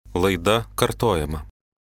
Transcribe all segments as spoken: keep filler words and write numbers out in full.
Laida kartojama.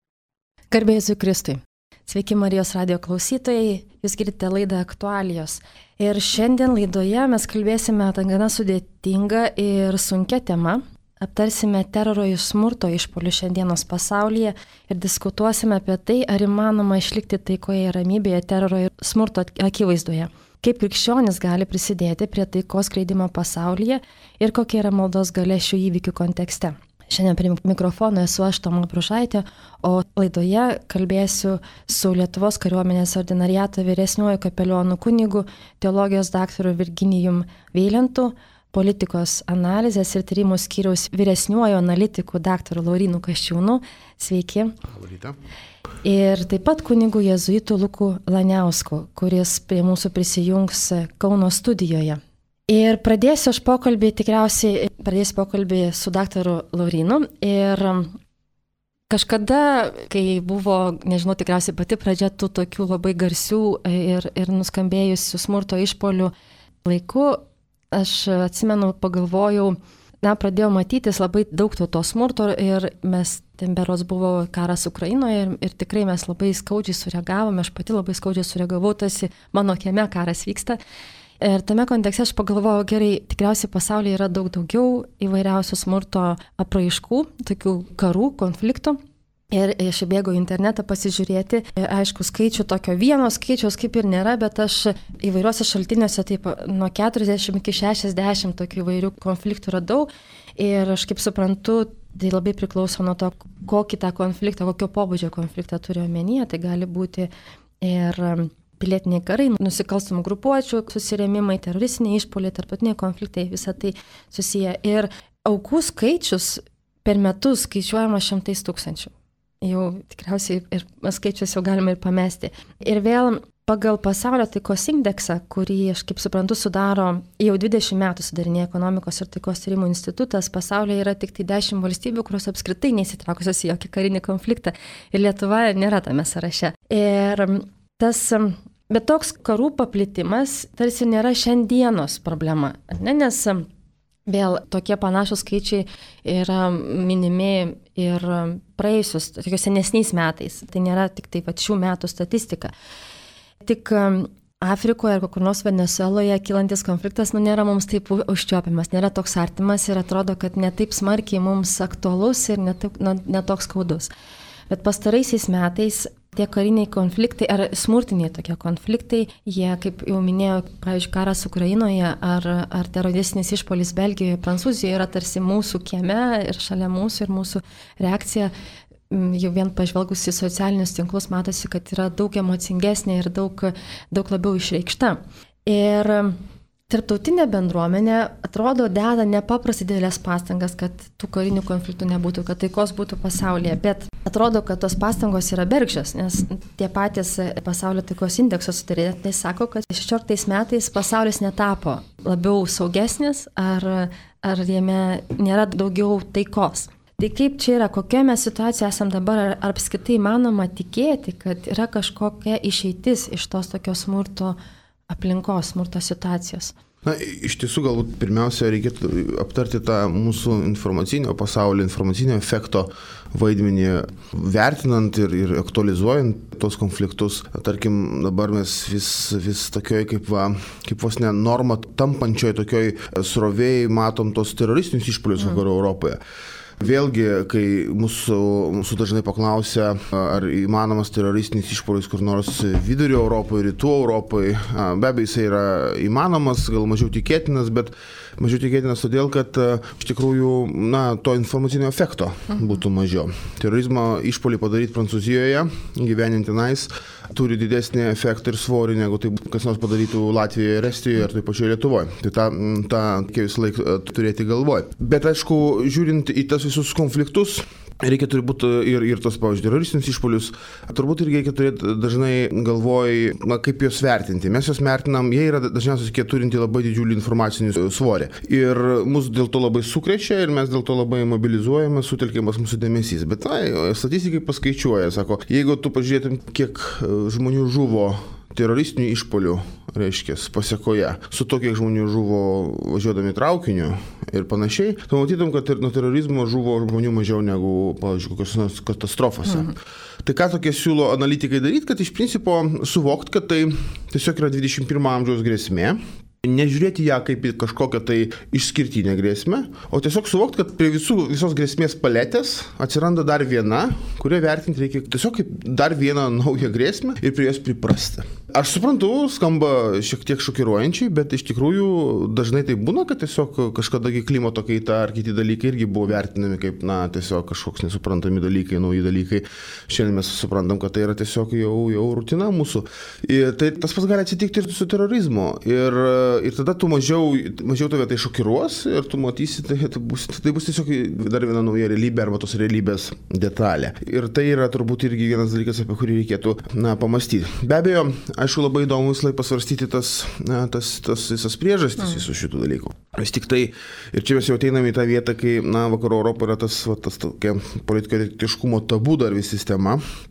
Garbė Jėzui Kristui. Sveiki Marijos radijo klausytojai, jūs girdite laidą Aktualijos. Ir šiandien laidoje mes kalbėsime tą gana sudėtingą ir sunkią temą. Aptarsime teroro ir smurto išpuolių šiandienos pasaulyje ir diskutuosime apie tai, ar įmanoma išlikti taikoje ir ramybėje teroro ir smurto akivaizdoje. Kaip krikščionis gali prisidėti prie taikos skleidimo pasaulyje ir kokia yra maldos galia šių įvykių kontekste. Šiandien prie mikrofono esu aš, Toma Bružaitė, o laidoje kalbėsiu su Lietuvos kariuomenės ordinariato vyresniuoju kapelionu kunigu, teologijos daktaru Virginijum Veilentu, politikos analizės ir tyrimų skyriaus vyresniuoju analitiku daktaru Laurynu Kasčiūnu. Sveiki. Labą. Ir taip pat kunigu jėzuitu Luku Laniausku, kuris prie mūsų prisijungs Kauno studijoje. Ir pradėsiu aš pokalbį, tikriausiai pradėsiu pokalbį su daktaru Laurynu. Ir kažkada, kai buvo, nežinau, tikriausiai pati pradžia tų tokių labai garsių ir, ir nuskambėjusių smurto išpuolių laiku, aš atsimenu, pagalvojau, na, pradėjau matytis labai daug to, to smurto ir mes, ten berods buvo karas Ukrainoje ir, ir tikrai mes labai skaudžiai sureagavome, aš pati labai skaudžiai sureagavau, tarsi mano kieme karas vyksta. Ir tame kontekste aš pagalvojau, gerai, tikriausiai pasaulyje yra daug daugiau įvairiausių smurto apraiškų, tokių karų, konfliktų. Ir aš bėgau į internetą pasižiūrėti, aišku, skaičių tokio vieno skaičiaus kaip ir nėra, bet aš įvairiuose šaltiniuose taip nuo keturiasdešimt iki šešiasdešimt tokių įvairių konfliktų radau. Ir aš kaip suprantu, tai labai priklauso nuo to, kokį tą konfliktą, kokio pobūdžio konfliktą turiu omenyje. Tai gali būti ir pilietiniai karai, nusikalstamų grupuočių susirėmimai, teroristiniai išpuoliai, tarptautiniai konfliktai, visą tai susiję. Ir aukų skaičius per metus skaičiuojama šimtais tūkstančių. Jau tikriausiai ir skaičius jau galima ir pamesti. Ir vėl pagal pasaulio taikos indeksą, kurį aš kaip suprantu sudaro jau dvidešimt metų sudarinėja Ekonomikos ir taikos tyrimų institutas, pasaulyje yra tik tai dešimt valstybių, kurios apskritai neįsitraukusios į jokį karinį konfliktą. Ir Lietuva nėra tame sąraše. Ir tas, bet toks karų paplitimas tarsi nėra šiandienos problema, ne? Nes vėl tokie panašus skaičiai yra minimi ir praėjusius, tokios senesniais metais. Tai nėra tik tai šių metų statistika. Tik Afrikoje ar kur nors Venezueloje kylantis konfliktas nu, nėra mums taip užčiopiamas, nėra toks artimas ir atrodo, kad netaip smarkiai mums aktualus ir netaip, nu, netoks skaudus. Bet pastaraisiais metais tie kariniai konfliktai ar smurtiniai tokie konfliktai, jie, kaip jau minėjau, pavyzdžiui, karas Ukrainoje ar, ar teroristinis išpuolis Belgijoje, Prancūzijoje yra tarsi mūsų kieme ir šalia mūsų ir mūsų reakcija, jau vien pažvelgus į socialinius tinklus, matosi, kad yra daug emocingesnė ir daug, daug labiau išreikšta. Ir tarptautinė bendruomenė atrodo deda nepaprastai didelės pastangas, kad tų karinių konfliktų nebūtų, kad taikos būtų pasaulyje, bet atrodo, kad tos pastangos yra bergždžios, nes tie patys pasaulio taikos indekso sudarinėtojai sako, kad šešioliktais metais pasaulis netapo labiau saugesnis ar, ar jame nėra daugiau taikos. Tai kaip čia yra, kokia mes situacija esam dabar, ar, ar apskritai manoma tikėti, kad yra kažkokia išeitis iš tos tokios smurto aplinkos, smurto situacijos? Na, iš tiesų galbūt pirmiausia reikėtų aptarti tą mūsų informacinio pasaulio, informacinio efekto vaidmenį, vertinant ir, ir aktualizuojant tos konfliktus. Tarkim, dabar mes vis, vis tokioj kaip, va, kaip vos ne norma tampančioj tokioj srovėjai matom tos teroristinius išpuolius vakarų mm. Europoje. Vėlgi, kai mūsų, mūsų dažnai paklausia, ar įmanomas teroristinis išpuolis kur nors vidurio Europoje, rytų Europoje, be abejo, jisai yra įmanomas, gal mažiau tikėtinas, bet mažiau tikėtinas todėl, kad iš tikrųjų, na, to informacinio efekto būtų mažiau. Terorizmo išpuolį padaryti Prancūzijoje, gyvenint tenais, turi didesnį efektą ir svorį, negu tai kas nors padarytų Latvijoje ir Estijoje ar taip pačioje Lietuvoje. Tai tą, tą visą laiką turėti galvoj. Bet aišku, žiūrint į tas visus konfliktus, reikia turbūt ir, ir tos, pavyzdžiui, teroristinius išpuolius, turbūt irgi reikia turėti dažnai galvoj, na, kaip juos vertinti. Mes juos vertinam, jie yra dažniausiai tokie turinti labai didžiulį informacinį svorį. Ir mus dėl to labai sukrečia ir mes dėl to labai mobilizuojame, sutelkiamas mūsų dėmesys. Bet na, statistikai paskaičiuoja, sako, jeigu tu pažiūrėtum, kiek žmonių žuvo teroristinių išpolių, reiškia, pasiekoje, su to, kiek žmonių žuvo važiuodami traukiniu ir panašiai, tu matytum, kad ir nuo terorizmo žuvo žmonių mažiau negu, pavyzdžiui, kokios nors katastrofose. Mhm. Tai ką tokie siūlo analitikai daryti, kad iš principo suvokt, kad tai tiesiog yra dvidešimt pirmo amžiaus grėsmė. Nežiūrėti ją kaip į kažkokią tai išskirtinę grėsmę, o tiesiog suvokti, kad prie visų, visos grėsmės paletės atsiranda dar viena, kurią vertinti reikia tiesiog kaip dar vieną naują grėsmę ir prie jos priprasti. Aš suprantu, skamba šiek tiek šokiruojančiai, bet iš tikrųjų dažnai tai būna, kad tiesiog kažkadagi klimato kaita ar kiti dalykai irgi buvo vertinami kaip, na, tiesiog kažkoks nesuprantami dalykai, nauji dalykai. Šiandien mes suprantam, kad tai yra tiesiog jau, jau rutina mūsų. Ir tai tas pats gali atsitikti ir su terorizmu. Ir Ir tada tu mažiau, mažiau tave tai šokiruos ir tu matysi, tai, tai, bus, tai bus tiesiog dar viena nauja realybė arba tos realybės detalė. Ir tai yra turbūt irgi vienas dalykas, apie kurį reikėtų, na, pamastyti. Be abejo, aišku, labai įdomu visą laiką pasvarstyti tas, na, tas, tas visas priežastis visų šitų dalykų. Vis tik tai, ir čia mes jau ateiname į tą vietą, kai, na, vakarų Europoje yra tas, va, tas tokia politikorektiškumo tabu dar vis sistema,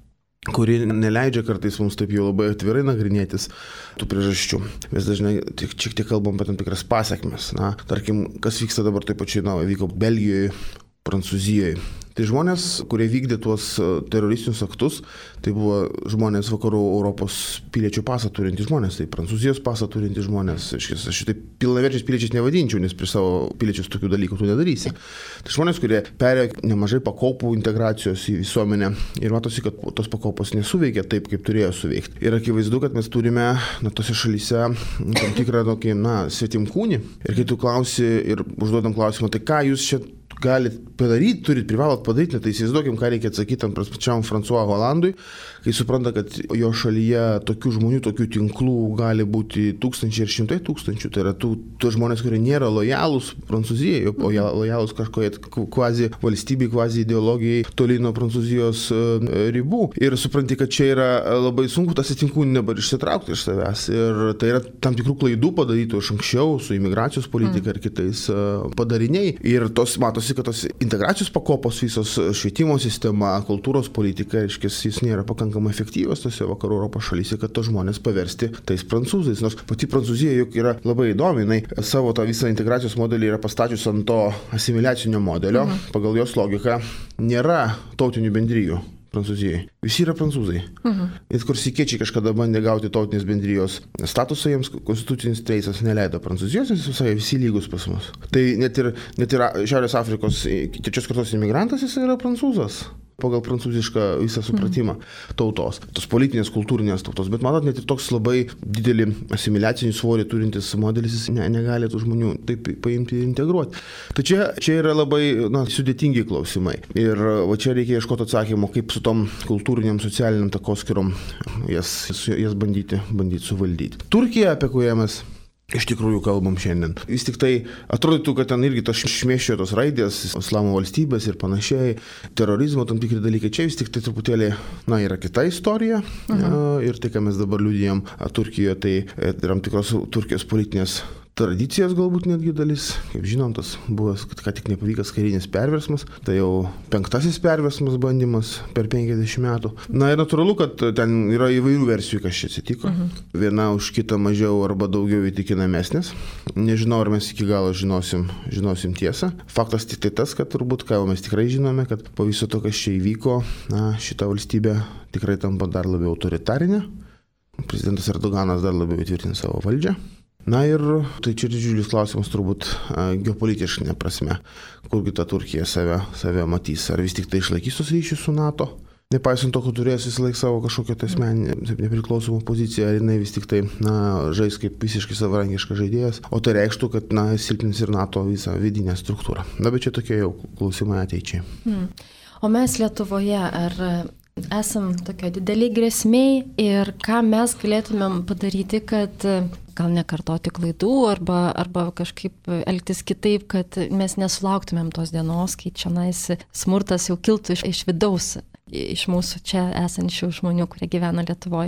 kuri neleidžia kartais mums taip jau labai atvirai nagrinėtis tų priežasčių. Mes dažnai tik, šiek tiek kalbam apie tam tikras pasekmes. Na, tarkim, kas vyksta dabar taip pačiai, na, vyko Belgijoje, Prancūzijoje. Tai žmonės, kurie vykdė tuos teroristinius aktus, tai buvo žmonės vakarų Europos piliečių pasą turintys žmonės, tai Prancūzijos pasą turintys žmonės. Aš šitai pilnaverčiais piliečiais nevadinčiau, nes prie savo piliečius tokių dalykų tu nedarysi. Tai žmonės, kurie perėjo nemažai pakopų integracijos į visuomenę ir matosi, kad tos pakopos nesuveikia taip, kaip turėjo suveikti. Ir akivaizdu, kad mes turime, na, tose šalyse tam tikrą tokį, na, svetimkūnį. Ir kai tu klausi ir užduodam klausimą, tai ką jūs čia galit padaryti, turit, privalot padaryti, tai įsivaizduokim, ką reikia atsakyti tam pačiam François Hollandui, kai supranta, kad jo šalyje tokių žmonių, tokių tinklų gali būti tūkstančiai ir šimtai tūkstančių. Tai yra tų, tų žmonės, kurie nėra lojalūs Prancūzijai, o lojalūs kažkoje kvazi valstybei, kvazi ideologijai toli nuo Prancūzijos ribų. Ir supranti, kad čia yra labai sunku tas tinklų dabar išsitraukti iš savęs. Ir tai yra tam tikrų klaidų padarytų iš anksčiau su imigracijos politika ir kitais padariniai. Ir tos matosi, kad tos integracijos pakopos visos švietimo sistema, kultūros politika, reiškia, jis nėra pakankamai efektyvios tose vakarų Europos šalyse, kad tos žmonės paversti tais prancūzais. Nors pati Prancūzija juk yra labai įdomi, jinai savo tą visą integracijos modelį yra pastačius ant to asimiliacinio modelio. Mhm. Pagal jos logiką nėra tautinių bendrijų Prancūzijai. Visi yra prancūzai. Mhm. Ir korsikiečiai kažkada bandė gauti tautinės bendrijos statusą, jiems konstitucinis teisės neleido Prancūzijos, nes visai visi lygus pas mus. Tai net ir, net ir Šiaurės Afrikos trečios kartos imigrantas jis yra prancūzas. Pagal prancūzišką visą supratimą tautos, tos politinės, kultūrinės tautos. Bet matot, net ir toks labai didelį asimiliacinį svorį turintis modelis, jis ne, negali tų žmonių taip paimti ir integruoti. Tai čia, čia yra labai, na, sudėtingi klausimai. Ir va čia reikia ieškoti atsakymo, kaip su tom kultūriniam, socialiniam takoskirom jas, jas bandyti, bandyti suvaldyti. Turkija, apie kurią mes iš tikrųjų kalbam šiandien. Vis tik tai atrodytų, kad ten irgi tos šmėščiojo tos raidės, islamo valstybės ir panašiai, terorizmo tam tikri dalykai. Čia vis tik tai truputėlį, na, yra kita istorija. Uh-huh. Ir tai, ką mes dabar liudijam Turkijoje, tai tam tikros Turkijos politinės tradicijos galbūt netgi dalis. Kaip žinom, tas buvęs, kad ką tik nepavykęs karinis perversmas, tai jau penktasis perversmas bandymas per penkiasdešimt metų. Na ir natūralu, kad ten yra įvairių versijų, kas čia atsitiko. Uh-huh. Viena už kitą mažiau arba daugiau įtikinamesnės. Nežinau, ar mes iki galo žinosim, žinosim tiesą. Faktas tik tai tas, kad turbūt, ką mes tikrai žinome, kad po viso to, kas čia įvyko, na, šita valstybė tikrai tampa dar labiau autoritarinė. Prezidentas Erdoganas dar labiau įtvirtina savo valdžią. Na ir tai čia didžiulis klausimas turbūt geopolitiškai prasme, kurgi ta Turkija save, save matys. Ar vis tik tai išlaikys tos ryšius su NATO, nepaisant to, kad turės visą laiką savo kažkokią tai asmeninę nepriklausomą poziciją, ar jinai vis tik tai, na, žais kaip visiškai savarankiškas žaidėjas, o tai reikštų, kad, na, silpnins ir NATO visą vidinę struktūrą. Na, bet čia tokie jau klausimai ateičiai. Hmm. O mes Lietuvoje, ar esam tokio dideliai grėsmiai ir ką mes galėtumėm padaryti, kad gal nekartoti klaidų arba, arba kažkaip elgtis kitaip, kad mes nesulauktumėm tos dienos, kai čionais smurtas jau kiltų iš, iš vidaus, iš mūsų čia esančių žmonių, kurie gyvena Lietuvoje.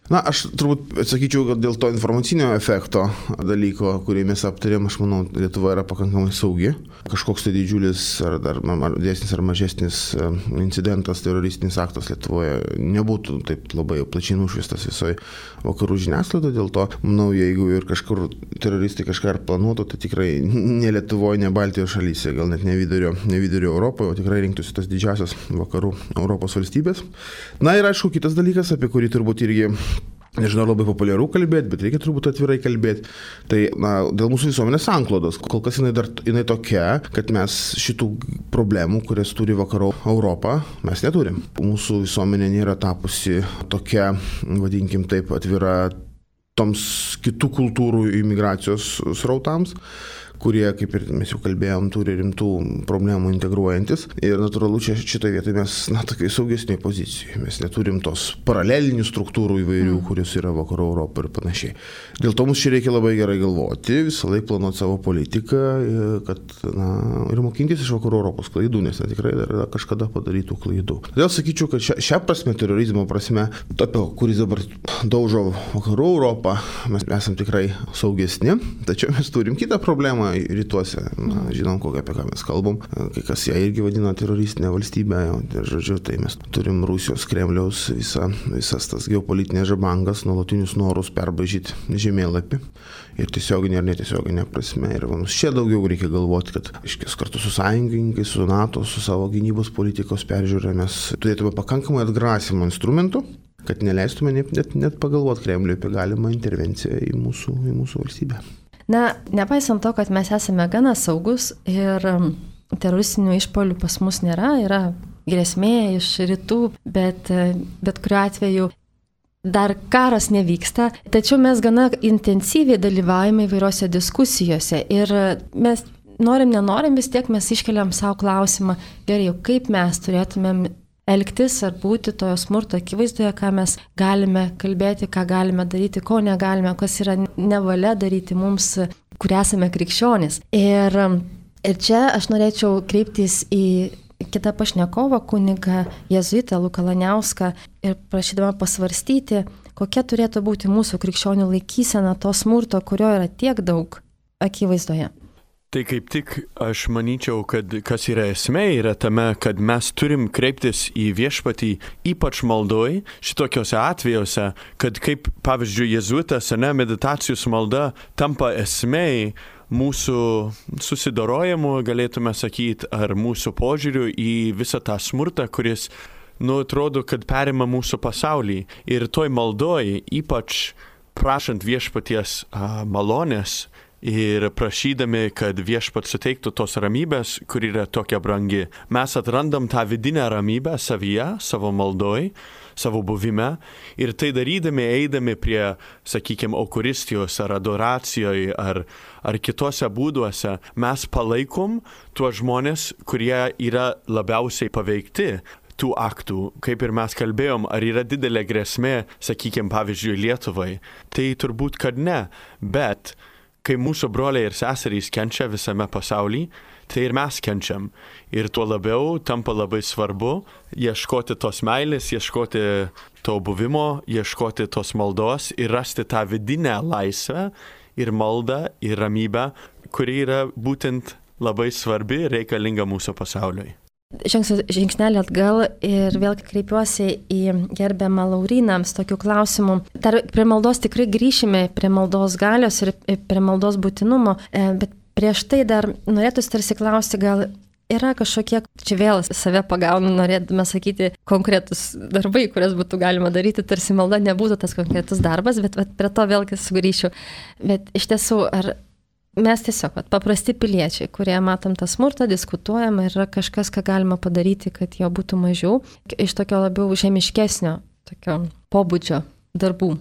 Na, aš turbūt atsakyčiau, kad dėl to informacinio efekto dalyko, kurį mes aptarėm, aš manau, Lietuva yra pakankamai saugi. Kažkoks tai didžiulis ar, ar, ar didesnis ar mažesnis incidentas, teroristinis aktas Lietuvoje nebūtų taip labai plačiai nušviestas visoje vakarų žiniasklaidoje. Dėl to, manau, jeigu ir kažkur teroristai kažką ir planuotų, tai tikrai ne Lietuvoje, ne Baltijos šalyse, gal net ne vidurio, ne vidurio Europoje, o tikrai rinktųsi tas didžiausias vakarų Europos valstybės. Na ir aišku, kitas dalykas, apie kurį turbūt irgi nežinau, labai populiaru kalbėti, bet reikia turbūt atvirai kalbėti. Tai na, dėl mūsų visuomenės sanklodos. Kol kas jinai, dar, jinai tokia, kad mes šitų problemų, kurias turi vakarų Europą, mes neturim. Mūsų visuomenė nėra tapusi tokia, vadinkim taip, atvira toms kitų kultūrų imigracijos srautams, kurie, kaip ir mes jau kalbėjom, turi rimtų problemų integruojantis. Ir natūralu, čia šitoje vietoje mes, na, tokiai saugesnėje pozicijoje. Mes neturim tos paralelinių struktūrų įvairių, mm. kurios yra vakarų Europoje ir panašiai. Dėl to mums čia reikia labai gerai galvoti, visą laiką planuoti savo politiką, kad, na, ir mokintis iš vakarų Europos klaidų, nes na, tikrai dar yra kažkada padarytų klaidų. Todėl sakyčiau, kad šią, šią prasme, terorizmo prasme, topio, kuris dabar daužo vakarų Europą, mes esam tikrai saugesni, tačiau mes turim kitą problemą rytuose. Na, žinom, kokią apie ką mes kalbam. Kai kas ją irgi vadina teroristinė valstybė. Ir, žodžiu, tai mes turim Rusijos, Kremliaus visa, visas tas geopolitinės žabangas, nuolatinius norus perbraižyti žemėlapį. Ir tiesioginė ir netiesioginė prasme. Ir mums čia daugiau reikia galvoti, kad iškės kartu su sąjungininkais, su NATO, su savo gynybos politikos peržiūrė mes turėtume pakankamai atgrasimo instrumentų, kad neleistume net, net, net pagalvoti Kremliui apie galimą intervenciją į mūsų, į mūsų valstybę. Na, nepaisant to, kad mes esame gana saugus ir teroristinių išpuolių pas mus nėra, yra grėsmė iš rytų, bet, bet kuriuo atveju dar karas nevyksta, tačiau mes gana intensyviai dalyvaujame įvairiose diskusijose ir mes norim, nenorim, vis tiek mes iškeliam savo klausimą, gerai, kaip mes turėtumėm elgtis ar būti tojo smurto akivaizdoje, ką mes galime kalbėti, ką galime daryti, ko negalime, kas yra nevalia daryti mums, kur esame krikščionys. Ir, ir čia aš norėčiau kreiptis į kitą pašnekovą, kunigą jėzuitą Luką Laniauską, ir prašydama pasvarstyti, kokia turėtų būti mūsų krikščionių laikysena to smurto, kurio yra tiek daug akivaizdoje. Tai kaip tik aš manyčiau, kad kas yra esmė, yra tame, kad mes turim kreiptis į viešpatį ypač maldoj, šitokiuose atvejuose, kad kaip pavyzdžiui jėzuitas, ne, meditacijos malda tampa esmė mūsų susidorojimų, galėtume sakyti, ar mūsų požiūrių į visą tą smurtą, kuris, nu, atrodo, kad perima mūsų pasaulį. Ir toj maldoj, ypač prašant viešpaties a, malonės, ir prašydami, kad viešpat suteiktų tos ramybės, kur yra tokia brangi, mes atrandam tą vidinę ramybę savyje, savo maldoj, savo buvime, ir tai darydami, eidami prie, sakykime, eucharistijos ar adoracijoje ar, ar kitose būduose, mes palaikom tuos žmonės, kurie yra labiausiai paveikti tų aktų, kaip ir mes kalbėjom, ar yra didelė grėsmė, sakykime, pavyzdžiui, Lietuvai. Tai turbūt, kad ne, bet kai mūsų broliai ir seserys kenčia visame pasaulyje, tai ir mes kenčiam. Ir tuo labiau tampa labai svarbu ieškoti tos meilės, ieškoti to buvimo, ieškoti tos maldos ir rasti tą vidinę laisvę ir maldą ir ramybę, kuri yra būtent labai svarbi ir reikalinga mūsų pasauliui. Žengsiu žingsnelį atgal ir vėl kreipiuosi į gerbiamą Lauryną su tokiu klausimu. Dar prie maldos tikrai grįšime, prie maldos galios ir prie maldos būtinumo, bet prieš tai dar norėtųsi tarsi klausti, gal yra kažkokie, čia vėl save pagaunu, norėtume sakyti, konkretus darbai, kurias būtų galima daryti, tarsi malda nebūtų tas konkretus darbas, bet, bet prie to vėlgi sugrįšiu. Bet iš tiesų, ar mes tiesiog, vat, paprasti piliečiai, kurie matom tą smurtą, diskutuojam ir yra kažkas, ką galima padaryti, kad jo būtų mažiau, iš tokio labiau žemiškesnio, tokio pobūdžio darbų.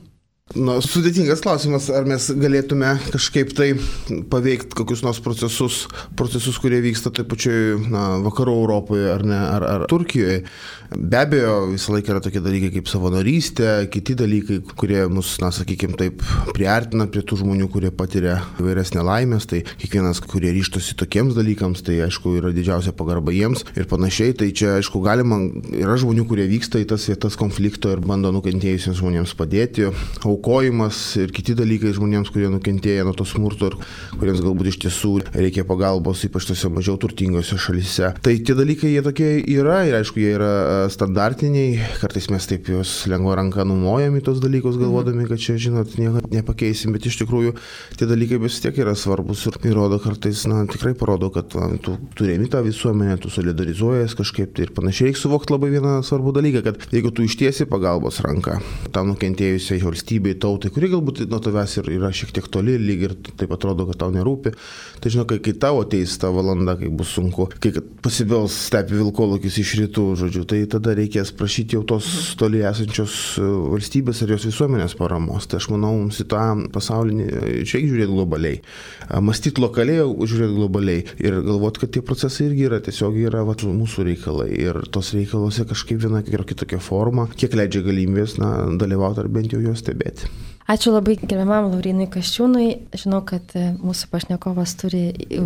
Na, sudėtingas klausimas, ar mes galėtume kažkaip tai paveikti kokius nors procesus, procesus, kurie vyksta taip pačioj na, vakarų Europoje ar, ne, ar, ar Turkijoje. Be abejo, visą laiką yra tokie dalykai kaip savanorystė, kiti dalykai, kurie mus, na, sakykime, taip priartina prie tų žmonių, kurie patiria įvairias nelaimės. Tai kiekvienas, kurie ryštosi tokiems dalykams, tai aišku yra didžiausia pagarba jiems ir panašiai. Tai čia, aišku, galima, yra žmonių, kurie vyksta į tas vietas konflikto ir bando nukentėjusiems žmonėms padėti. Aukojimas ir kiti dalykai žmonėms, kurie nukentėję nuo to smurto ir kuriems galbūt iš tiesų reikia pagalbos, ypač tose mažiau turtingose šalyse. Tai tie dalykai jie tokie yra ir aišku, jie yra standartiniai, kartais mes taip juos lengva ranka numojam į tos dalykus, galvodami, kad čia, žinot, nieko nepakeisim, bet iš tikrųjų tie dalykai vis tiek yra svarbus ir įrodo kartais, na, tikrai parodo, kad na, tu turėjai tą visuomenę, tu solidarizuojas kažkaip tai ir panašiai. Reikia suvokti labai vieną svarbų dalyką, kad jeigu tu ištiesi pagalbos ranką tam nukentėjusiai valstybei, tautai, kuri galbūt nuo tavęs ir yra šiek tiek toli, lyg ir taip atrodo, kad tau nerūpi. Tai žinau, kai, kai tau ateis ta valanda, kai bus sunku, kai pasibels stepi vilkolakis iš rytų, žodžiu, tai tada reikės prašyti jau tos toli esančios valstybės ar jos visuomenės paramos. Tai aš manau, mums į tą pasaulinį čia žiūrėti globaliai. Mąstyti lokaliai, žiūrėti globaliai ir galvoti, kad tie procesai irgi yra, tiesiog yra va, mūsų reikalai ir tos reikalose kažkaip viena ar kitokia forma, kiek leidžia galimybės na, dalyvauti ar bent jau juos stebėti. Ačiū labai gerbiamam Laurynui Kasčiūnui. Žinau, kad mūsų pašnekovas turi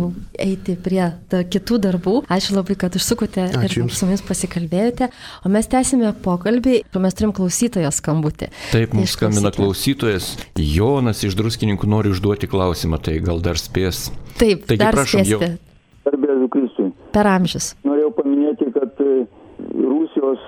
eiti prie kitų darbų. Ačiū labai, kad užsukote Ačiū ir su mumis pasikalbėjote. O mes tęsime pokalbį. Mes turim klausytojo skambutį. Taip, mums skambina klausytojas. Jonas iš Druskininkų nori užduoti klausimą, tai gal dar spės. Taip, Taigi, dar prašom, spėsite. Garbėsiu Kristui. Per amžius. Norėjau paminėti, kad Rusijos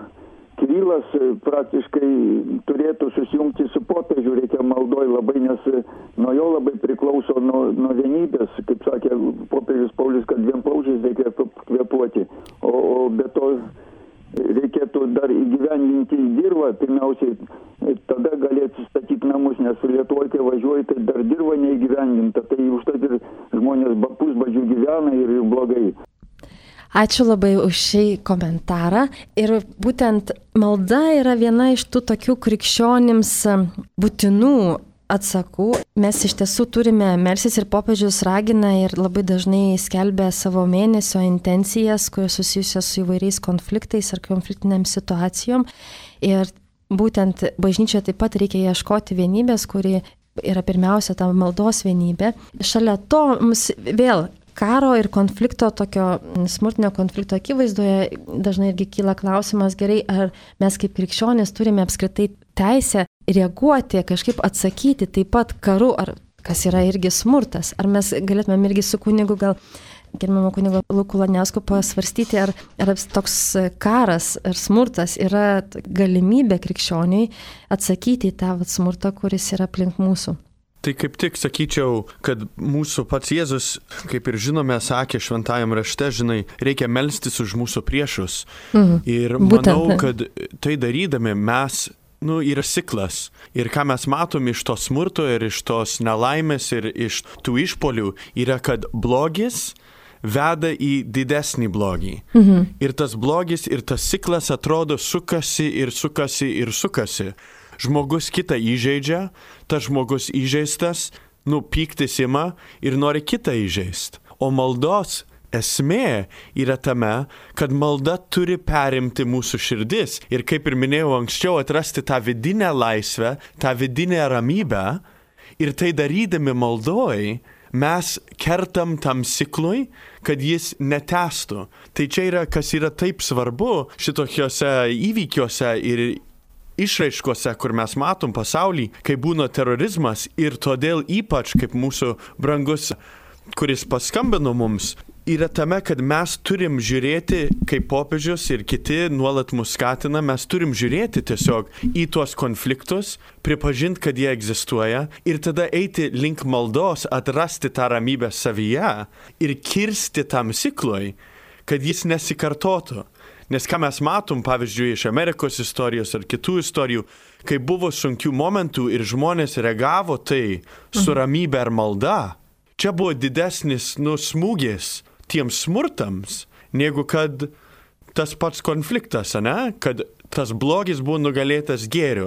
Kirilas praktiškai turėtų susijungti su popiežiu, reikia maldoj labai, nes nuo jo labai priklauso nuo, nuo vienybės, kaip sakė popiežius Paulius, kad dviem plaučiais reikia kvėpuoti, o, o be to reikėtų dar įgyvendinti dirvą, pirmiausiai tada galėtų statyti namus, nes Lietuvoje, kai važiuoji, tai dar dirva neįgyvendinta, tai užtat ir žmonės pusbadžių gyvena ir blogai. Ačiū labai už šį komentarą. Ir būtent malda yra viena iš tų tokių krikščionims būtinų atsakų. Mes iš tiesų turime melstis ir popiežius ragina ir labai dažnai skelbia savo mėnesio intencijas, kurios susijusios su įvairiais konfliktais ar konfliktiniam situacijom. Ir būtent bažnyčioje taip pat reikia ieškoti vienybės, kuri yra pirmiausia ta maldos vienybė. Šalia to mums vėl karo ir konflikto, tokio smurtinio konflikto akivaizdoje dažnai irgi kyla klausimas, gerai, ar mes kaip krikščionys turime apskritai teisę reaguoti, kažkaip atsakyti taip pat karu, ar kas yra irgi smurtas. Ar mes galėtumėm irgi su kunigu, gal gerbiamo kunigo Luku Laniausku pasvarstyti, ar, ar toks karas ar smurtas yra galimybė krikščioniui atsakyti į tą vat, smurtą, kuris yra aplink mūsų. Tai kaip tik sakyčiau, kad mūsų pats Jėzus, kaip ir žinome, sakė šventajam rašte, žinai, reikia melstis už mūsų priešus. Mhm. Ir manau, Būtent. kad tai darydami mes, nu, yra ciklas. Ir ką mes matom iš to smurto ir iš tos nelaimės ir iš tų išpolių, yra, kad blogis veda į didesnį blogį. Mhm. Ir tas blogis ir tas ciklas atrodo sukasi ir sukasi ir sukasi. Žmogus kitą įžeidžia, tas žmogus įžeistas, nu, pyktis ima ir nori kitą įžeist. O maldos esmė yra tame, kad malda turi perimti mūsų širdis. Ir kaip ir minėjau anksčiau, atrasti tą vidinę laisvę, tą vidinę ramybę. Ir tai darydami maldoj, mes kertam tam ciklui, kad jis netęstų. Tai čia yra, kas yra taip svarbu šitokiuose įvykiuose ir išraiškose, kur mes matom pasaulį, kai būna terorizmas ir todėl ypač kaip mūsų brangus, kuris paskambino mums, yra tame, kad mes turim žiūrėti, kaip popiežius ir kiti nuolat mus skatina, mes turim žiūrėti tiesiog į tuos konfliktus, pripažinti, kad jie egzistuoja ir tada eiti link maldos, atrasti tą ramybę savyje ir kirsti tam ciklui, kad jis nesikartotų. Nes ką mes matom, pavyzdžiui, iš Amerikos istorijos ar kitų istorijų, kai buvo sunkių momentų ir žmonės reagavo tai su ramybė ar malda, čia buvo didesnis nu, smūgis tiems smurtams, negu kad tas pats konfliktas, ne? Kad tas blogis buvo nugalėtas gėriu.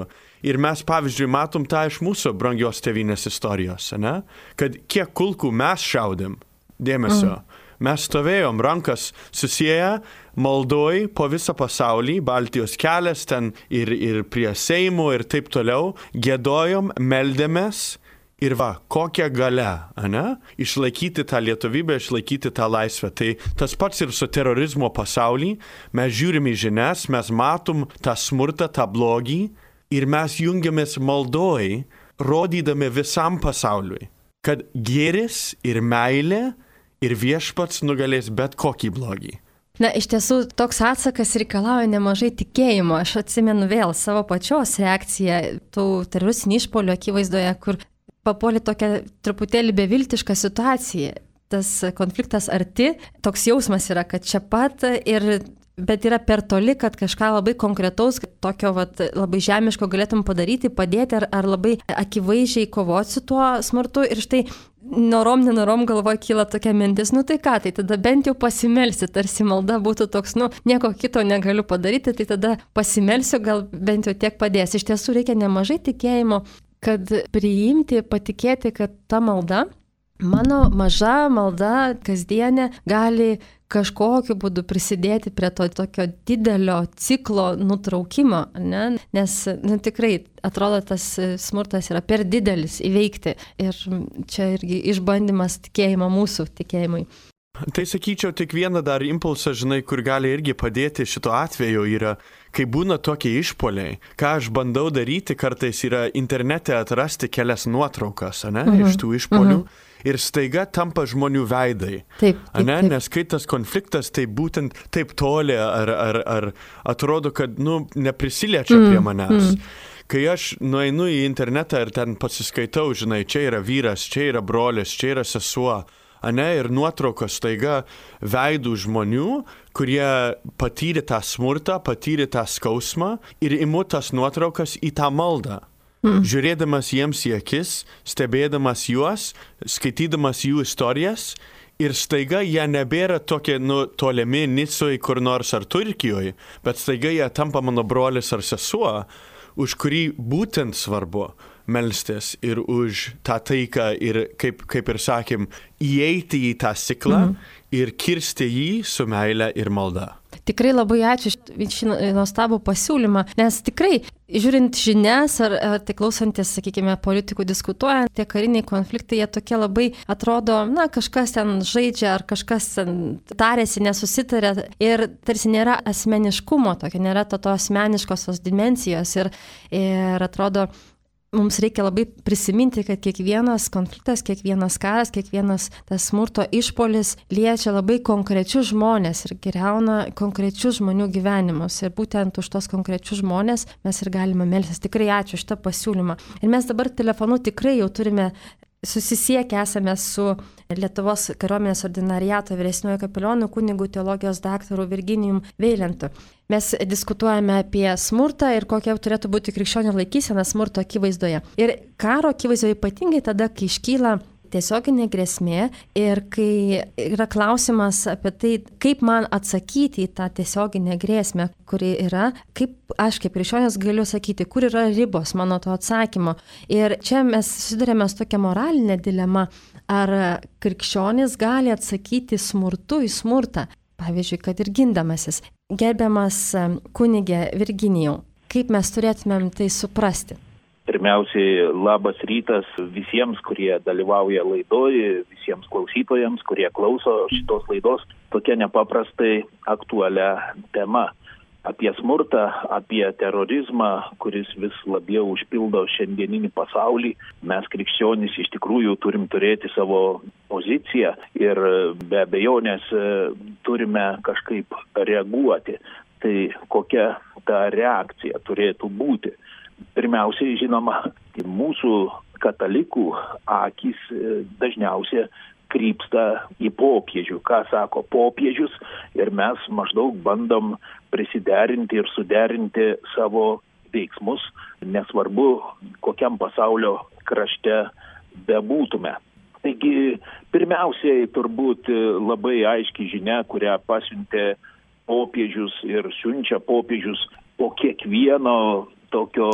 Ir mes, pavyzdžiui, matom tą iš mūsų brangios tėvynės istorijos, ne? Kad kiek kulkų mes šaudėm, dėmesio. Mm. Mes stovėjom rankas susiję, maldoj po visą pasaulį, Baltijos kelias ten ir, ir prie Seimo ir taip toliau, gėdojom, meldėmės ir va, kokia galia, ane? Išlaikyti tą lietuvybę, išlaikyti tą laisvę. Tai tas pats ir su terorizmo pasaulį, mes žiūrim į žinias, mes matom tą smurtą, tą blogį ir mes jungiamės maldoj, rodydami visam pasauliui, kad gėris ir meilė ir viešpats nugalės bet kokį blogį. Na, iš tiesų, toks atsakas reikalauja nemažai tikėjimo. Aš atsimenu vėl savo pačios reakciją tų teroristinių išpuolių akivaizdoje, kur papuolė tokia truputėlį beviltiška situacija. Tas konfliktas arti, toks jausmas yra, kad čia pat ir... Bet yra per toli, kad kažką labai konkretaus, tokio vat, labai žemiško galėtum padaryti, padėti ar, ar labai akivaizdžiai kovoti su tuo smurtu. Ir štai norom, nenorom galvoje kyla tokia mintis, nu tai ką, tai tada bent jau pasimelsi, tarsi malda būtų toks, nu nieko kito negaliu padaryti, tai tada pasimelsiu, gal bent jau tiek padės. Iš tiesų reikia nemažai tikėjimo, kad priimti, patikėti, kad ta malda, mano maža malda kasdienė gali kažkokiu būdu prisidėti prie to tokio didelio ciklo nutraukimo, ne? Nes nu, tikrai atrodo tas smurtas yra per didelis įveikti ir čia irgi išbandymas tikėjimo mūsų tikėjimui. Tai sakyčiau, tik vieną dar impulsą, žinai, kur gali irgi padėti šito atveju yra, kai būna tokie išpoliai, ką aš bandau daryti, kartais yra internete atrasti kelias nuotraukas, ne, mhm. iš tų išpolių. Mhm. Ir staiga tampa žmonių veidai. Taip, taip, taip. Nes kai tas konfliktas taip būtent taip toli ar, ar, ar atrodo, kad nu, neprisiliečia mm, prie manęs. Mm. Kai aš nueinu į internetą ir ten pasiskaitau, žinai, čia yra vyras, čia yra brolis, čia yra sesuo, ane, ir nuotraukos staiga veidų žmonių, kurie patyrė tą smurtą, patyrė tą skausmą ir imu tas nuotraukas į tą maldą. Mm. Žiūrėdamas jiems į akis, stebėdamas juos, skaitydamas jų istorijas ir staiga jie nebėra tokie nu, tolimi Nicoj kur nors ar Turkijoje, bet staiga jie tampa mano brolis ar sesuo, už kurį būtent svarbu melstis ir už tą taiką ir, kaip, kaip ir sakėm, įeiti į tą ciklą mm. ir kirsti jį su meile ir malda. Tikrai labai ačiū šį nuostabų pasiūlymą, nes tikrai, žiūrint žinias ar, ar tai klausantis, sakykime, politikų diskutuojant, tie kariniai konfliktai, jie tokie labai atrodo, na, kažkas ten žaidžia ar kažkas ten tarėsi, nesusitarė ir tarsi nėra asmeniškumo, tokio, nėra to, to asmeniškosios dimensijos ir, ir atrodo, mums reikia labai prisiminti, kad kiekvienas konfliktas, kiekvienas karas, kiekvienas tas smurto išpolis liečia labai konkrečius žmonės ir griauna konkrečius žmonių gyvenimus. Ir būtent už tos konkrečius žmonės mes ir galime melstis. Tikrai ačiū šitą pasiūlymą. Ir mes dabar telefonu tikrai jau turime susisiekę esame su Lietuvos kariuomenės ordinariato vyresniuoju kapelionu kunigu teologijos daktaru Virginijum Veilentu. Mes diskutuojame apie smurtą ir kokia turėtų būti krikščionio laikysena smurto akivaizdoje. Ir karo akivaizdoje ypatingai tada, kai iškyla tiesioginė grėsmė ir kai yra klausimas apie tai, kaip man atsakyti į tą tiesioginę grėsmę, kuri yra, kaip aš kaip krikščionis galiu sakyti, kur yra ribos mano to atsakymo. Ir čia mes susidurėme su tokia moralinė dilema, ar krikščionis gali atsakyti smurtu į smurtą, pavyzdžiui, kad ir gindamasis. Gerbiamas kunige Virginijau, kaip mes turėtumėm tai suprasti? Pirmiausiai, labas rytas visiems, kurie dalyvauja laidoje, visiems klausytojams, kurie klauso šitos laidos. Tokia nepaprastai aktualia tema apie smurtą, apie terorizmą, kuris vis labiau užpildo šiandieninį pasaulį. Mes krikščionys iš tikrųjų turim turėti savo poziciją ir be abejonės turime kažkaip reaguoti. Tai kokia ta reakcija turėtų būti? Pirmiausiai, žinoma, mūsų katalikų akys dažniausiai krypsta į popiežių. Ką sako popiežius? Ir mes maždaug bandom prisiderinti ir suderinti savo veiksmus, nesvarbu, kokiam pasaulio krašte bebūtume. Taigi, pirmiausiai, turbūt labai aiški žinia, kurią pasiuntė popiežius ir siunčia popiežius po kiekvieno tokio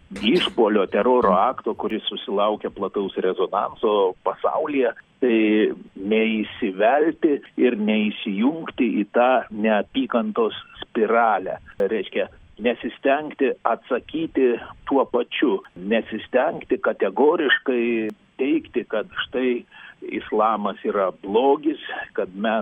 išpuolio teroro akto, kuris susilaukia plataus rezonanso pasaulyje, tai neįsivelti ir neįsijungti į tą neapykantos spiralę. Reiškia, nesistengti atsakyti tuo pačiu, nesistengti kategoriškai teikti, kad štai islamas yra blogis, kad mes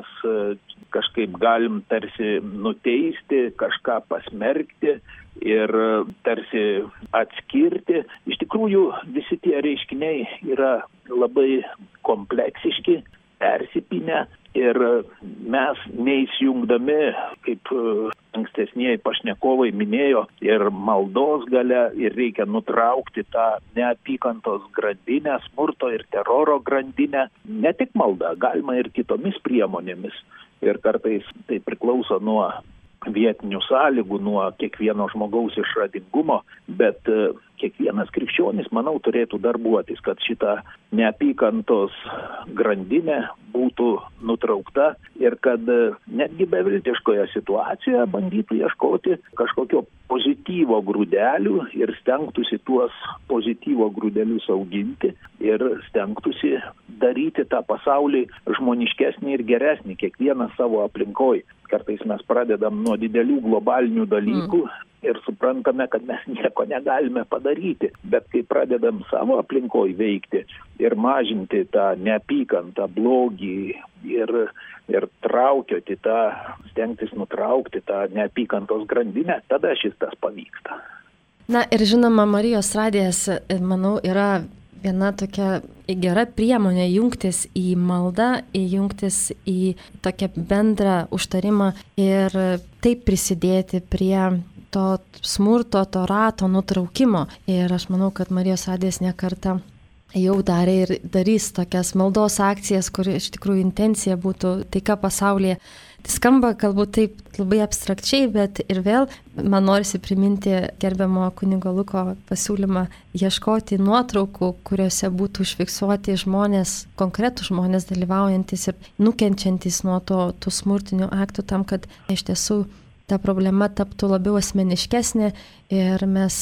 kažkaip galim tarsi nuteisti, kažką pasmerkti ir tarsi atskirti. Iš tikrųjų, visi tie reiškiniai yra labai kompleksiški, persipinę ir mes neįsijungdami, kaip ankstesnieji pašnekovai minėjo, ir maldos gale, ir reikia nutraukti tą neapykantos grandinę, smurto ir teroro grandinę. Ne tik malda, galima ir kitomis priemonėmis. Ir kartais tai priklauso nuo vietinių sąlygų, nuo kiekvieno žmogaus išradingumo, bet kiekvienas krikščionis, manau, turėtų darbuotis, kad šita neapykantos grandinė būtų nutraukta ir kad netgi beviltiškoje situacijoje bandytų ieškoti kažkokio pozityvo grūdelių ir stengtųsi tuos pozityvo grūdelius auginti ir stengtųsi daryti tą pasaulį žmoniškesnį ir geresnį, kiekvieną savo aplinkoj. Kartais mes pradedam nuo didelių globalinių dalykų mm. ir suprantame, kad mes nieko negalime padaryti. Bet kai pradedam savo aplinkoj veikti ir mažinti tą neapykantą, blogį ir, ir traukioti tą, stengtis nutraukti tą neapykantos grandinę, tada šis tas pavyksta. Na ir žinoma, Marijos radijas, manau, yra viena tokia gera priemonė jungtis į maldą, jungtis į tokią bendrą užtarimą ir taip prisidėti prie to smurto, to rato nutraukimo. Ir aš manau, kad Marijos radijas ne kartą jau darė ir darys tokias maldos akcijas, kur iš tikrųjų intencija būtų taika pasaulyje. Tai skamba galbūt taip labai abstrakčiai, bet ir vėl man norisi priminti gerbiamo kunigo Luko pasiūlymą ieškoti nuotraukų, kuriuose būtų užfiksuoti žmonės, konkretų žmonės dalyvaujantis ir nukenčiantis nuo to, tų smurtinių aktų tam, kad iš tiesų ta problema taptų labiau asmeniškesnė ir mes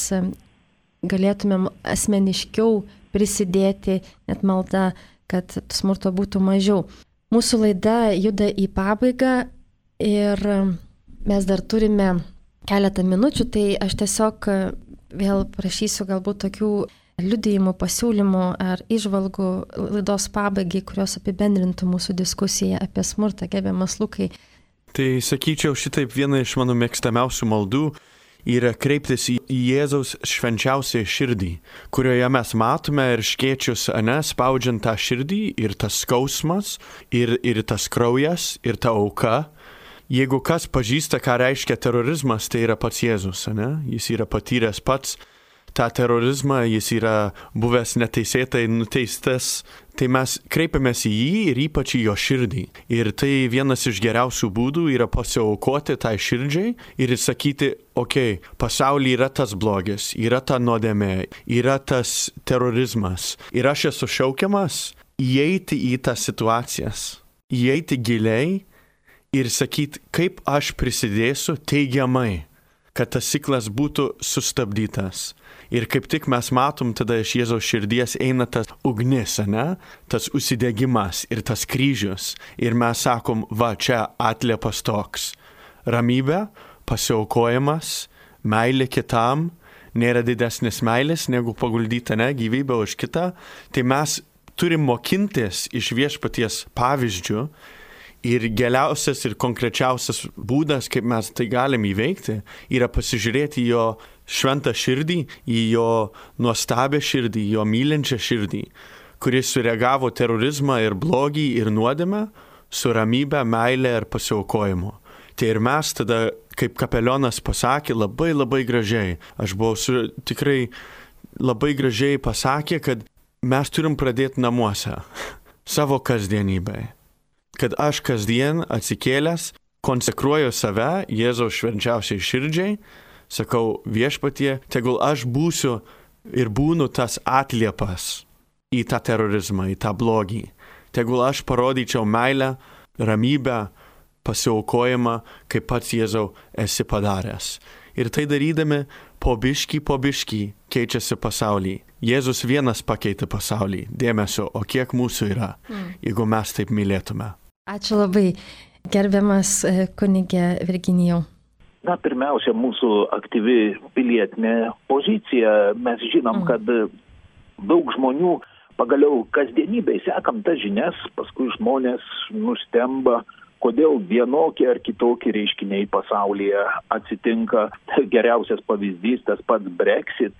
galėtumėm asmeniškiau prisidėti, net malda, kad smurto būtų mažiau. Mūsų laida juda į pabaigą ir mes dar turime keletą minučių, tai aš tiesiog vėl prašysiu galbūt tokių liudijimų, pasiūlymų ar įžvalgų laidos pabaigai, kurios apibendrintų mūsų diskusiją apie smurtą, gerbiamas Lukai. Tai sakyčiau, šitaip viena iš mano mėgstamiausių maldų yra kreiptis į Jėzaus švenčiausią širdį, kurioje mes matome ir škėčius, ane, spaudžiant tą širdį ir tas skausmas, ir, ir tas kraujas, ir ta auka. Jeigu kas pažįsta, ką reiškia terorizmas, tai yra pats Jėzus, ane? Jis yra patyręs pats tą terorizmą, jis yra buvęs neteisėtai nuteistas, tai mes kreipiamės į jį ir ypač į jo širdį. Ir tai vienas iš geriausių būdų yra pasiaukoti tai širdžiai ir sakyti, okei, okay, pasaulyje yra tas blogis, yra ta nuodėmė, yra tas terorizmas. Ir aš esu šaukiamas įeiti į tas situacijas, įeiti giliai ir sakyti, kaip aš prisidėsiu teigiamai, kad tas ciklas būtų sustabdytas. Ir kaip tik mes matom, tada iš Jėzaus širdies eina tas ugnis, ne? Tas užsidegimas ir tas kryžius. Ir mes sakom, va, čia atliepas toks. Ramybė, pasiaukojimas, meilė kitam, nėra didesnės meilės negu paguldyta, ne, gyvybę už kitą. Tai mes turim mokintis iš viešpaties pavyzdžių. Ir geriausias ir konkrečiausias būdas, kaip mes tai galim įveikti, yra pasižiūrėti į jo šventą širdį, į jo nuostabę širdį, jo mylinčią širdį, kuris sureagavo terorizmą ir blogį ir nuodėmę su ramybė, meilė ir pasiaukojimu. Tai ir mes tada, kaip kapelionas pasakė, labai labai gražiai, aš buvau su, tikrai labai gražiai pasakė, kad mes turim pradėti namuose, savo kasdienybėje. Kad aš kasdien atsikėlęs konsekruoju save Jėzaus švenčiausiai širdžiai, sakau viešpatie, tegul aš būsiu ir būnu tas atliepas į tą terorizmą, į tą blogį. Tegul aš parodyčiau meilę, ramybę, pasiaukojimą, kaip pats Jėzau esi padaręs. Ir tai darydami po biškį, po biškį keičiasi pasaulį. Jėzus vienas pakeitė pasaulį. Dėmesio, o kiek mūsų yra, mm. jeigu mes taip mylėtume. Ačiū labai, gerbiamas kunigė Virginijau. Na, pirmiausia, mūsų aktyvi pilietinė pozicija. Mes žinom, mm. kad daug žmonių pagaliau kasdienybėj sekam tas žinias, paskui žmonės nustemba, kodėl vienokie ar kitokie reiškiniai pasaulyje atsitinka. Geriausias pavyzdys, tas pats Brexit,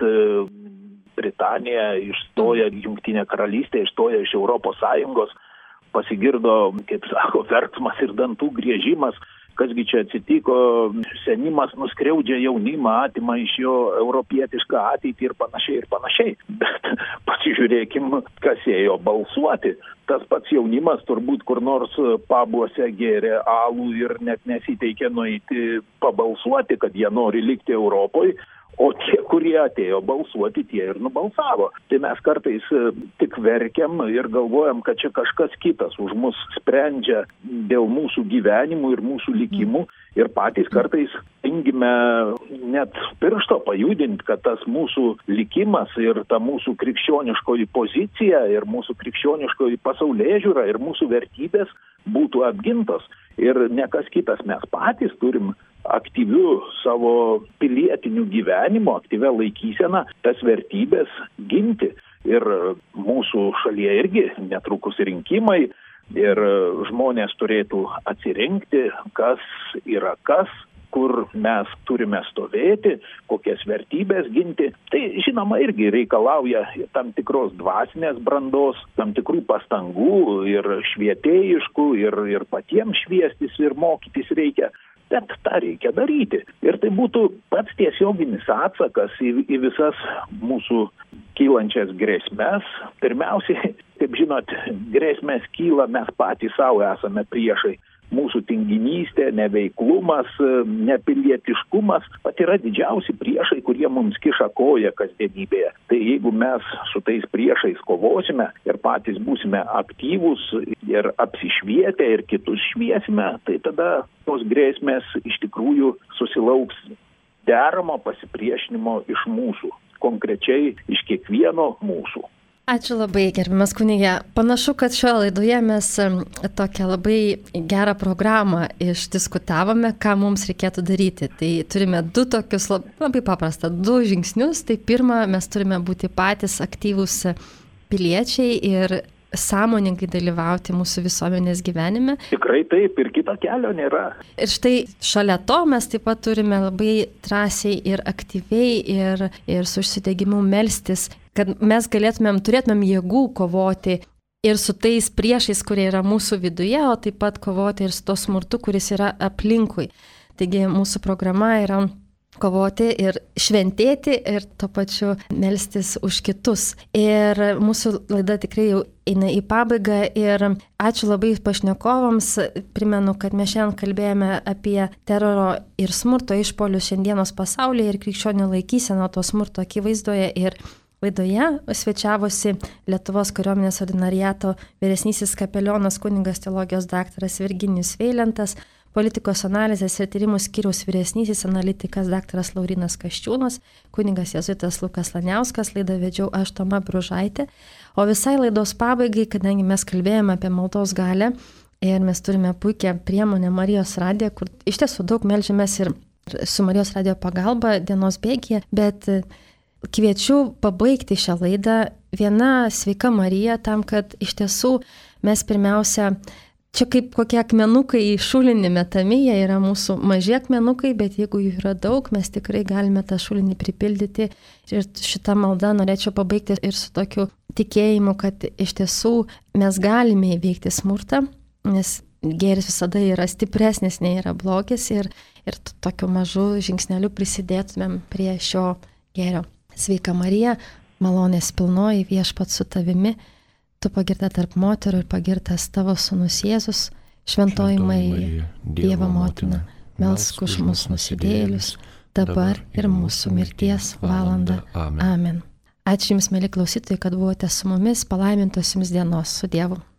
Britanija išstoja, Jungtinė karalystė išstoja iš Europos Sąjungos, pasigirdo, kaip sako, verksmas ir dantų griežimas. Kasgi čia atsitiko, senimas nuskriaudžia jaunimą, atima iš jo europietišką ateitį ir panašiai ir panašiai. Bet pasižiūrėkim, kas ėjo balsuoti. Tas pats jaunimas turbūt kur nors pabuose gėrė alų ir net nesiteikė nueiti pabalsuoti, kad jie nori likti Europoje. O tie, kurie atėjo balsuoti, tie ir nubalsavo. Tai mes kartais tik verkiam ir galvojam, kad čia kažkas kitas už mus sprendžia dėl mūsų gyvenimų ir mūsų likimų. Ir patys kartais tingime net piršto pajudinti, kad tas mūsų likimas ir ta mūsų krikščioniškoji pozicija ir mūsų krikščioniškoji pasaulėžiūra ir mūsų vertybės būtų apgintos. Ir ne kas kitas, mes patys turim aktyviu savo pilietiniu gyvenimu, aktyvia laikysena tas vertybės ginti. Ir mūsų šalyje irgi netrukus rinkimai ir žmonės turėtų atsirinkti, kas yra kas, kur mes turime stovėti, kokias vertybės ginti. Tai, žinoma, irgi reikalauja tam tikros dvasinės brandos, tam tikrų pastangų ir švietėjiškų, ir, ir patiems šviestis ir mokytis reikia. Bet tą reikia daryti. Ir tai būtų pats tiesioginis atsakas į, į visas mūsų kylančias grėsmes. Pirmiausiai, kaip žinot, grėsmės kyla, mes patys savo esame priešai. Mūsų tinginystė, neveiklumas, nepilietiškumas pat yra didžiausi priešai, kurie mums kiša koją kasdienybėje. Tai jeigu mes su tais priešais kovosime ir patys būsime aktyvūs ir apsišvietę ir kitus šviesime, tai tada tos grėsmės iš tikrųjų susilauks deramo pasipriešinimo iš mūsų, konkrečiai iš kiekvieno mūsų. Ačiū labai, gerbiamas kunigė. Panašu, kad šioje laidoje mes tokią labai gerą programą išdiskutavome, ką mums reikėtų daryti. Tai turime du tokius labai paprastą, du žingsnius. Tai pirma, mes turime būti patys aktyvūs piliečiai ir sąmoningai dalyvauti mūsų visuomenės gyvenime. Tikrai taip, ir kito kelio nėra. Ir štai šalia to mes taip pat turime labai drąsiai ir aktyviai ir, ir su užsidegimu melstis, kad mes galėtumėm, turėtumėm jėgų kovoti ir su tais priešais, kurie yra mūsų viduje, o taip pat kovoti ir su to smurtu, kuris yra aplinkui. Taigi mūsų programa yra kovoti ir šventėti ir tuo pačiu melstis už kitus. Ir mūsų laida tikrai jau eina į pabaigą ir ačiū labai pašnekovams. Primenu, kad mes šiandien kalbėjome apie teroro ir smurto išpolius šiandienos pasaulyje ir krikščionių laikyseną to smurto akivaizdoje. Ir laidoje svečiavosi Lietuvos kariuomenės ordinariato vyresnysis kapelionas kunigas teologijos daktaras Virginijus Veilentas, politikos analizės ir tyrimų skyriaus vyresnysis analitikas daktaras Laurynas Kasčiūnas, kunigas jėzuitas Lukas Laniauskas, laidą vedžiau aš Toma Bružaitė. O visai laidos pabaigai, kadangi mes kalbėjome apie maldos galią ir mes turime puikią priemonę Marijos radiją, kur iš tiesų daug meldžiamės ir su Marijos radijo pagalba dienos bėgyje, bet kviečiu pabaigti šią laidą viena sveika Marija tam, kad iš tiesų mes pirmiausia, čia kaip kokie akmenukai į šulinį metami, jie yra mūsų maži akmenukai, bet jeigu jų yra daug, mes tikrai galime tą šulinį pripildyti. Ir šitą maldą norėčiau pabaigti ir su tokiu tikėjimu, kad iš tiesų mes galime įveikti smurtą, nes gėris visada yra stipresnis nei yra blogis ir, ir tokiu mažu žingsneliu prisidėtumėm prie šio gėrio. Sveika Marija, malonės pilnoji, Viešpats su tavimi, tu pagirta tarp moterų ir pagirtas tavo sūnus Jėzus, šventoji Marija, Dievo motina, melsk už mus nusidėjėlius, dabar ir mūsų mirties valanda. Amen. Ačiū Jums, mėly klausytojai, kad buvote su mumis, palaimintos Jums dienos, su Dievu.